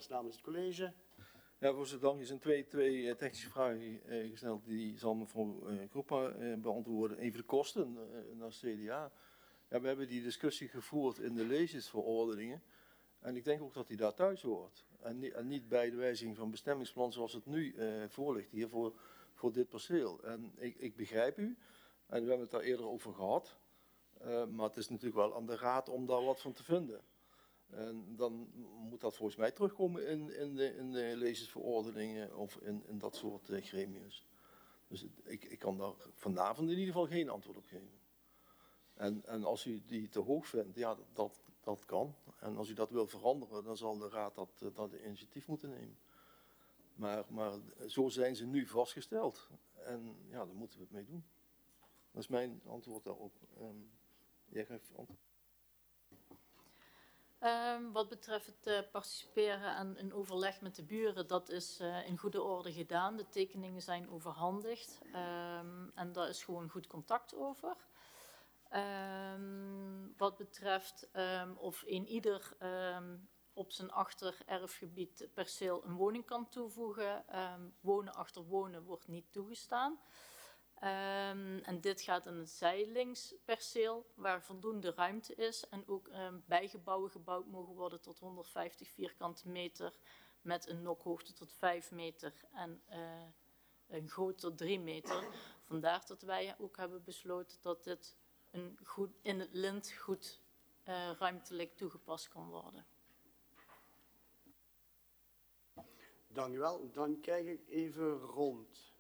namens het college. Ja, voorzitter, dank. Er zijn twee technische vragen gesteld. Die zal mevrouw Kroppa beantwoorden. Even de kosten naar CDA. Ja, we hebben die discussie gevoerd in de leesjesverordeningen. En ik denk ook dat die daar thuis hoort. En niet bij de wijziging van bestemmingsplan zoals het nu voorligt hier voor dit perceel. En ik begrijp u. En we hebben het daar eerder over gehad. Maar het is natuurlijk wel aan de raad om daar wat van te vinden. En dan moet dat volgens mij terugkomen in de lezersverordeningen of in dat soort gremiums. Dus ik kan daar vanavond in ieder geval geen antwoord op geven. En als u die te hoog vindt, ja, dat kan. En als u dat wil veranderen, dan zal de raad dat initiatief moeten nemen. Maar zo zijn ze nu vastgesteld. En ja, daar moeten we het mee doen. Dat is mijn antwoord daarop. Jij geeft antwoord. Wat betreft het participeren en een overleg met de buren, dat is in goede orde gedaan. De tekeningen zijn overhandigd en daar is gewoon goed contact over. Wat betreft of ieder op zijn achtererfgebied perceel een woning kan toevoegen, wonen achter wonen wordt niet toegestaan. En dit gaat in het zijlingsperceel waar voldoende ruimte is en ook bijgebouwen gebouwd mogen worden tot 150 vierkante meter met een nokhoogte tot 5 meter en een goot tot 3 meter. Vandaar dat wij ook hebben besloten dat dit in het lint goed ruimtelijk toegepast kan worden. Dank u wel. Dan kijk ik even rond.